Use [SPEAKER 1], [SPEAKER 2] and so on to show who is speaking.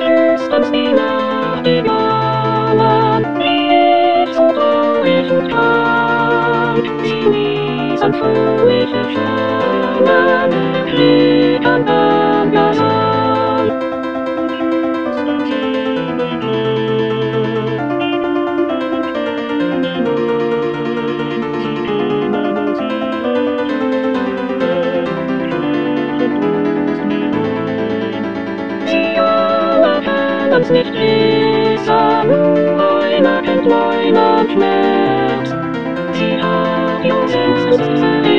[SPEAKER 1] flüstern's die Nachtigallen, rief so traurig und krank. Sie ließen fröhliche Sterne, klitternden Gesang. Sie alle können's nicht wissen, nur einer kennt Leuen und Schmerz. Sie hat ihr selbst